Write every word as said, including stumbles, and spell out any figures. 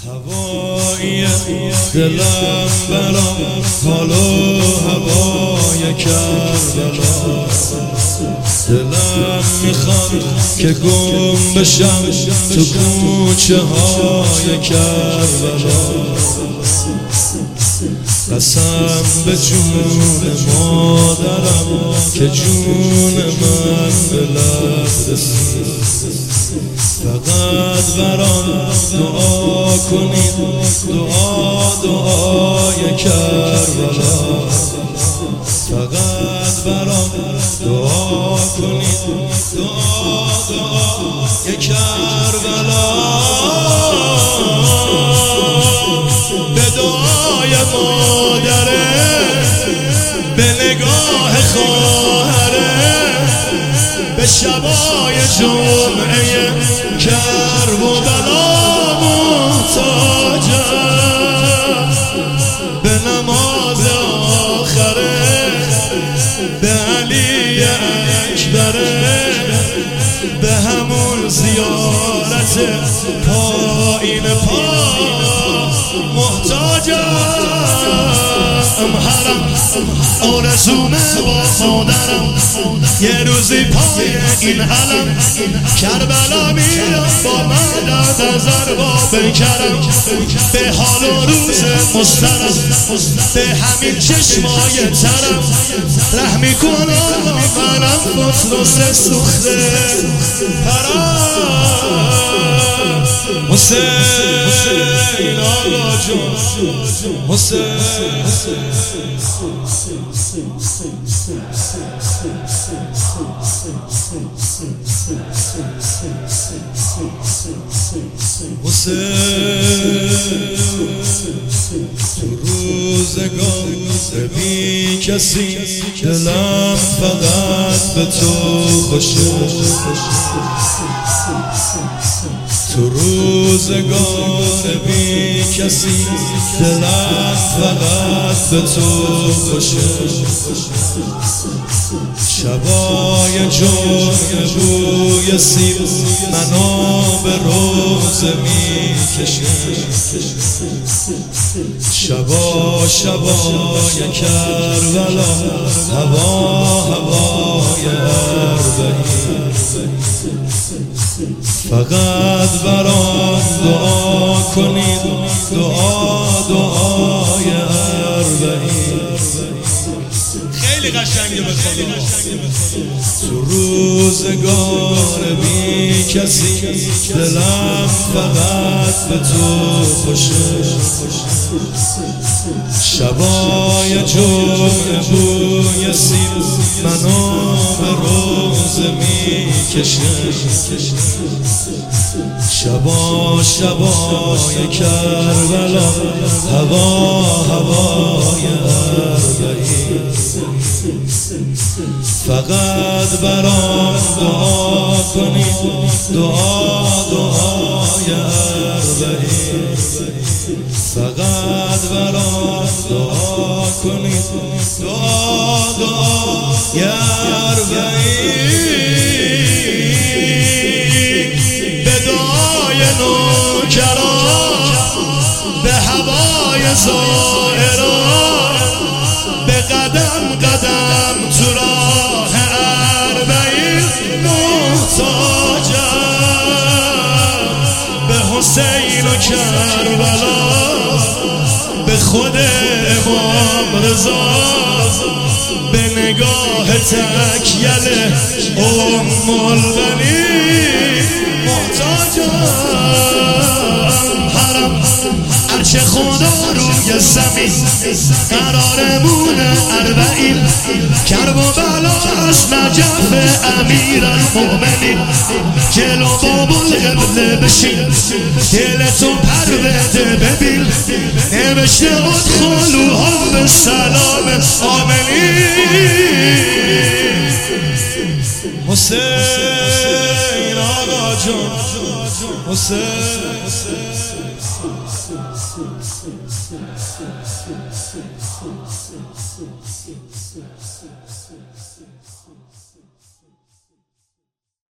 هوای دلم برام حال و هوای کربلا، دلم میخواد که گم بشم تو کوچه های کربلا. قسم به جون مادرم که جون من به لب رسید، فقط برام دعا کنید، دعا دعای کربلا. فقط برام دعا کنید، دعا دعای کربلا. به دعای مادره، به نگاه خواهره، به شبای جمعه کرب و بلا محتاجم، به نماز آخره، به علی اکبره، به همون زیارت پایین پا محتاجم. حرم آرزومه با مادرم، یه روزی پای این علم کربلا میرم با مدد از ارباب کرم. به حال و روز مسترم، به همین چشمای ترم رحمی کن آقا، منم فطرس سوخته پرم. حسین آقا جون، حسین تو روزگار بی کسی دلم فقط به تو خوشه. تو روزگار بی کسی دلم فقط به تو خوشه. شبای جمعه بوی سیب منو به روزه می کشه. شبا شبای کربلا، هوا هوای اربعین. فقط برام دعا کنید، دعا دعای اربعین. خیلی قشنگه به خدا. تو روزگار بی کسی دلم فقط به تو خوشه. شبای جمعه بوی سیب منو به روزه می کشه. شبا شبای کربلا، هوا هوای اربعین. فقط برام دعا کنید، دعا دعای اربعین. فقط برام دعا کنید، دعا دعای اربعین. به دعای نوکران، به هوای زائران، به قدم قدم تو راه اربعین محتاجم. به حسین و کربلا، به خود امام رضا، به نگاه تکیل ام البنین محتاجم. حرم عرش خدا روی زمین، قرارمون اربعین. کرب و بلاش نجف امیر المؤمنین. جلو باب القبله بشین، دلتون پر بده ببین. نوشته ادخلوها به سلام آمنین. حسین آقا جون، حسین